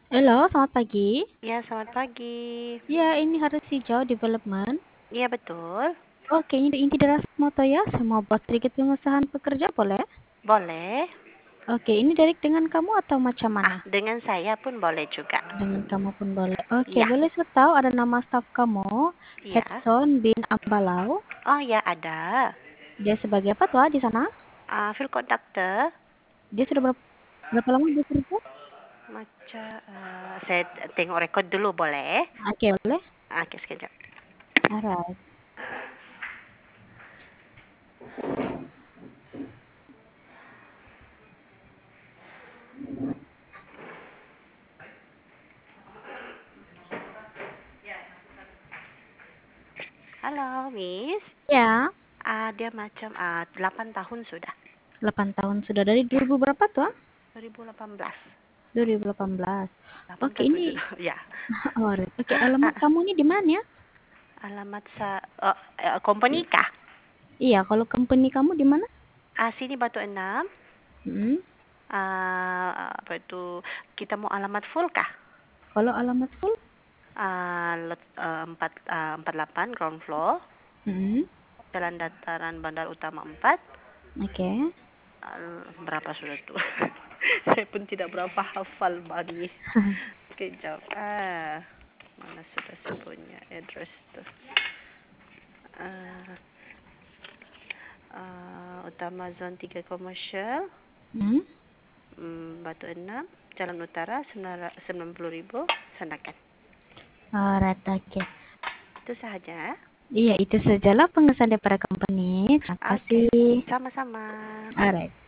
Halo, selamat pagi. Ya, selamat pagi. Ya, ini Harus Hijau Development. Iya, betul. Oke, ini inti dari moto ya. Saya mau buat sedikit pengusahaan pekerja, boleh? Boleh. Oke, ini dari dengan kamu atau macam mana? Dengan saya pun boleh juga. Dengan kamu pun boleh. Oke, Ya, boleh saya tahu ada nama staf kamu, ya. Hudson bin Ambalau. Oh ya, ada. Dia sebagai apa tuh di sana? Field conductor. Dia sudah berapa lama bekerja? Saya tengok rekod dulu, boleh? Oke, boleh. Oke, sekejap. Alright. Halo, Miss. Ya, Dia macam 8 tahun sudah. 8 tahun sudah dari 2000 berapa tuh? 2018. 2018. Oke, 18 ini betul. Ya. alright. Oke, alamat Ah, kamu ini di mana ya? Alamat company kah? Iya, kalau company kamu di mana? Sini Batu Enam. Hmm. Apa itu? Kita mau alamat full kah? Kalau alamat full? Lot 48 ground floor, Hmm. Jalan Dataran Bandar Utama 4. Oke. Berapa sudah tuh? Saya pun tidak berapa hafal bagi. Kejap. Mana sudah saya punya address tuh? Ah, Utama Zon 3 Commercial, Hmm. Batu Enam, Jalan Utara 90.000, Sandakan. Alright, oke. Itu sahaja. Iya, itu sajalah pengesahan daripada company. Terima Oke, kasih. sama-sama. Alright.